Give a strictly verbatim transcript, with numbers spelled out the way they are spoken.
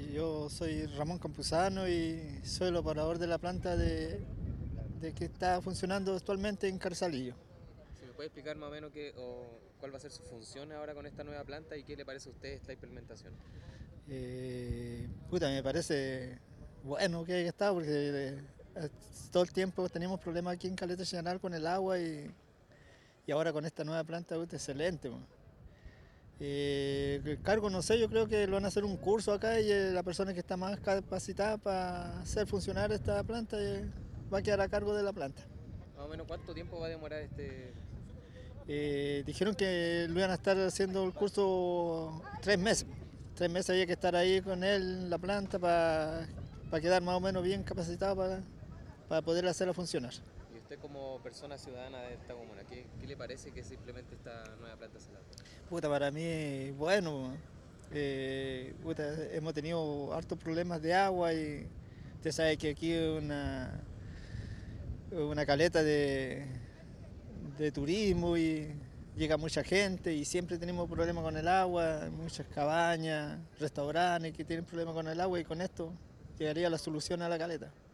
yo soy Ramón Campuzano y soy el operador de la planta de, de que está funcionando actualmente en Carrizalillo. Si me puede explicar más o menos qué, o cuál va a ser su función ahora con esta nueva planta y qué le parece a usted esta implementación. Eh, puta, me parece bueno que haya estado porque eh, todo el tiempo tenemos problemas aquí en Caleta General con el agua y, y ahora con esta nueva planta, puta, excelente. Man. Eh, el cargo, no sé, yo creo que lo van a hacer un curso acá y eh, la persona que está más capacitada para hacer funcionar esta planta eh, va a quedar a cargo de la planta. Más o menos cuánto tiempo va a demorar este. Eh, dijeron que lo iban a estar haciendo el curso tres meses. Tres meses había que estar ahí con él en la planta para pa quedar más o menos bien capacitado para, para poder hacerla funcionar. Y usted como persona ciudadana de esta comuna, ¿qué, qué le parece que se implemente esta nueva planta salada? Puta, para mí, bueno, eh, puta, hemos tenido hartos problemas de agua y usted sabe que aquí es una, una caleta de, de turismo y llega mucha gente y siempre tenemos problemas con el agua, muchas cabañas, restaurantes que tienen problemas con el agua y con esto llegaría la solución a la caleta.